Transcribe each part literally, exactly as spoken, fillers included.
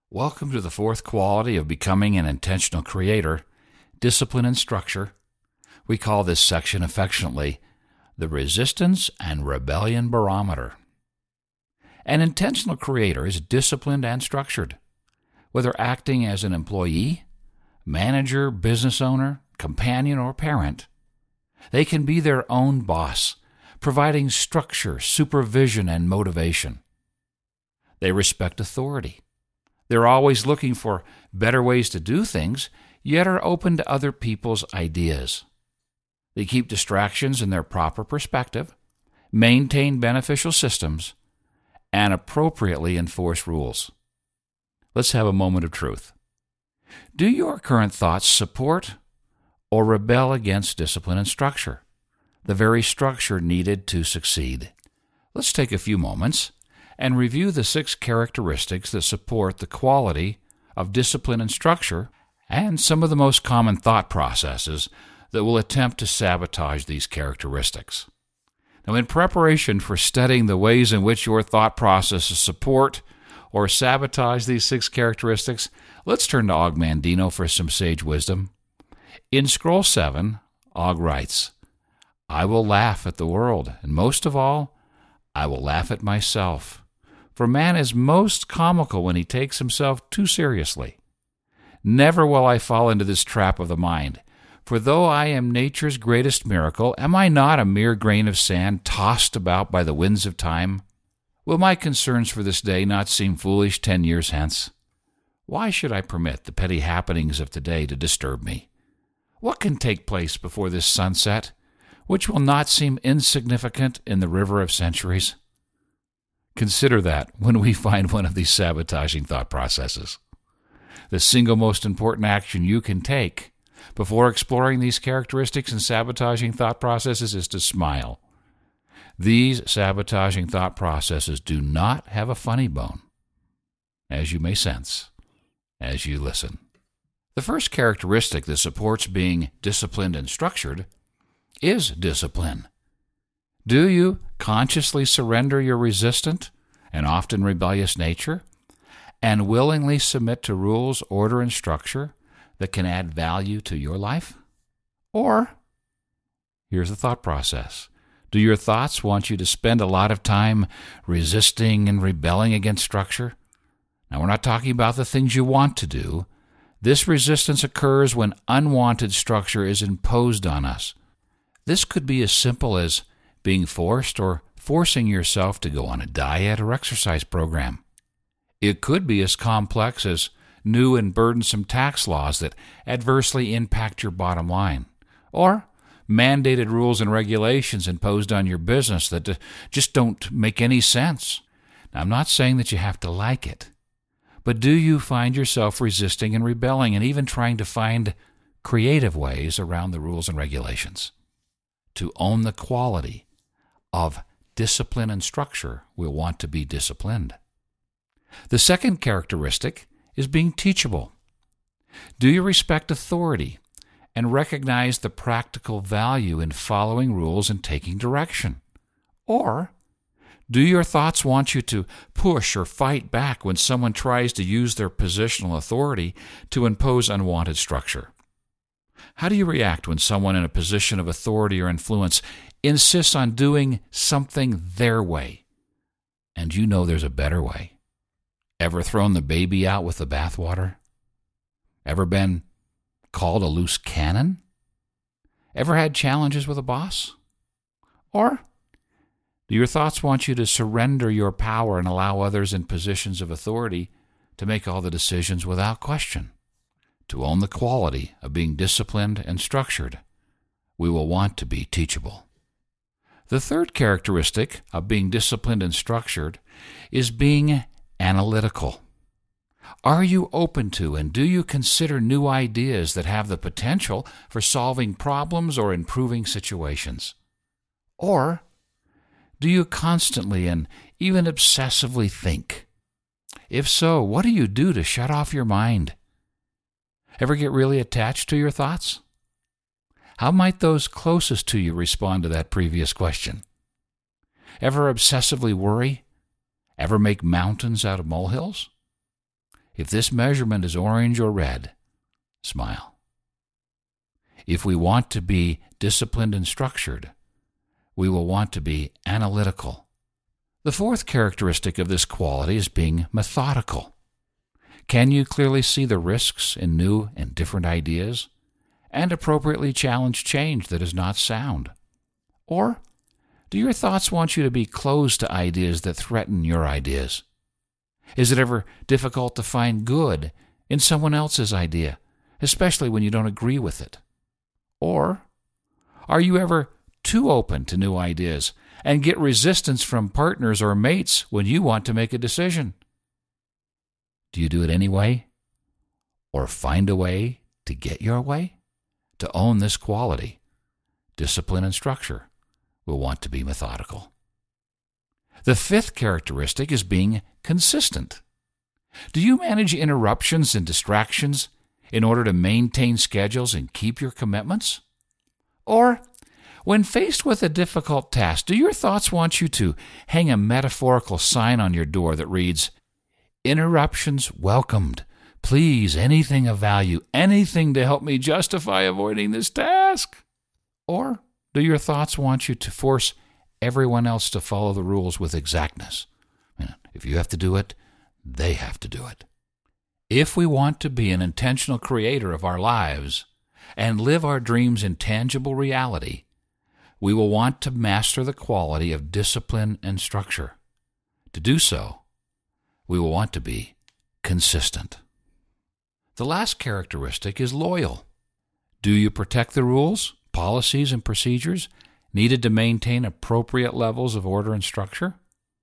Welcome to the fourth quality of becoming an intentional creator, discipline and structure. We call this section affectionately the Resistance and Rebellion Barometer. An intentional creator is disciplined and structured. Whether acting as an employee, manager, business owner, companion, or parent, they can be their own boss, providing structure, supervision, and motivation. They respect authority. They're always looking for better ways to do things, yet are open to other people's ideas. They keep distractions in their proper perspective, maintain beneficial systems, and appropriately enforce rules. Let's have a moment of truth. Do your current thoughts support or rebel against discipline and structure, the very structure needed to succeed? Let's take a few moments and review the six characteristics that support the quality of discipline and structure and some of the most common thought processes that will attempt to sabotage these characteristics. Now, in preparation for studying the ways in which your thought processes support or sabotage these six characteristics, let's turn to Og Mandino for some sage wisdom. In Scroll seven, Og writes, "I will laugh at the world, and most of all, I will laugh at myself. For man is most comical when he takes himself too seriously. Never will I fall into this trap of the mind, for though I am nature's greatest miracle, am I not a mere grain of sand tossed about by the winds of time? Will my concerns for this day not seem foolish ten years hence? Why should I permit the petty happenings of today to disturb me? What can take place before this sunset, which will not seem insignificant in the river of centuries?" Consider that when we find one of these sabotaging thought processes. The single most important action you can take before exploring these characteristics and sabotaging thought processes is to smile. These sabotaging thought processes do not have a funny bone, as you may sense as you listen. The first characteristic that supports being disciplined and structured is discipline. Do you consciously surrender your resistant and often rebellious nature and willingly submit to rules, order, and structure that can add value to your life? Or, here's the thought process. Do your thoughts want you to spend a lot of time resisting and rebelling against structure? Now, we're not talking about the things you want to do. This resistance occurs when unwanted structure is imposed on us. This could be as simple as being forced or forcing yourself to go on a diet or exercise program. It could be as complex as new and burdensome tax laws that adversely impact your bottom line, or mandated rules and regulations imposed on your business that just don't make any sense. Now, I'm not saying that you have to like it, but do you find yourself resisting and rebelling and even trying to find creative ways around the rules and regulations? To own the quality of discipline and structure, we'll want to be disciplined. The second characteristic is being teachable. Do you respect authority and recognize the practical value in following rules and taking direction? Or do your thoughts want you to push or fight back when someone tries to use their positional authority to impose unwanted structure? How do you react when someone in a position of authority or influence insists on doing something their way, and you know there's a better way? Ever thrown the baby out with the bathwater? Ever been called a loose cannon? Ever had challenges with a boss? Or do your thoughts want you to surrender your power and allow others in positions of authority to make all the decisions without question? To own the quality of being disciplined and structured, we will want to be teachable. The third characteristic of being disciplined and structured is being analytical. Are you open to and do you consider new ideas that have the potential for solving problems or improving situations? Or do you constantly and even obsessively think? If so, what do you do to shut off your mind? Ever get really attached to your thoughts? How might those closest to you respond to that previous question? Ever obsessively worry? Ever make mountains out of molehills? If this measurement is orange or red, smile. If we want to be disciplined and structured, we will want to be analytical. The fourth characteristic of this quality is being methodical. Can you clearly see the risks in new and different ideas and appropriately challenge change that is not sound? Or do your thoughts want you to be closed to ideas that threaten your ideas? Is it ever difficult to find good in someone else's idea, especially when you don't agree with it? Or are you ever too open to new ideas and get resistance from partners or mates when you want to make a decision? Do you do it anyway? Or find a way to get your way? To own this quality, discipline and structure, will want to be methodical. The fifth characteristic is being consistent. Do you manage interruptions and distractions in order to maintain schedules and keep your commitments? Or, when faced with a difficult task, do your thoughts want you to hang a metaphorical sign on your door that reads, "Interruptions welcomed. Please, anything of value, anything to help me justify avoiding this task"? Or do your thoughts want you to force everyone else to follow the rules with exactness? If you have to do it, they have to do it. If we want to be an intentional creator of our lives and live our dreams in tangible reality, we will want to master the quality of discipline and structure. To do so, we will want to be consistent. The last characteristic is loyal. Do you protect the rules, policies, and procedures needed to maintain appropriate levels of order and structure?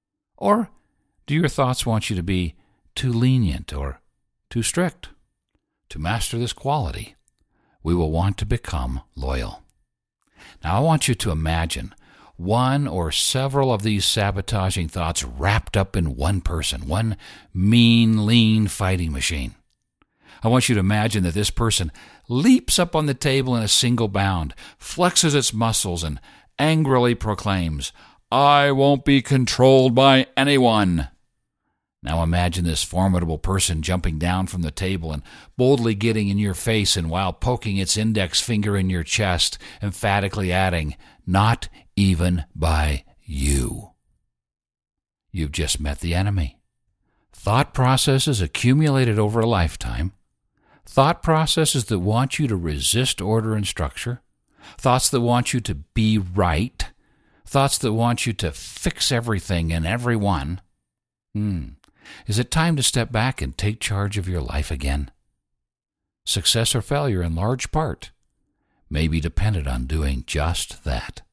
Or do your thoughts want you to be too lenient or too strict? To master this quality, we will want to become loyal. Now, I want you to imagine one or several of these sabotaging thoughts wrapped up in one person, one mean, lean fighting machine. I want you to imagine that this person leaps up on the table in a single bound, flexes its muscles, and angrily proclaims, "I won't be controlled by anyone." Now imagine this formidable person jumping down from the table and boldly getting in your face, and while poking its index finger in your chest, emphatically adding, "Not even by you." You've just met the enemy. Thought processes accumulated over a lifetime, thought processes that want you to resist order and structure, thoughts that want you to be right, thoughts that want you to fix everything and everyone. Hmm. Is it time to step back and take charge of your life again? Success or failure, in large part, may be dependent on doing just that.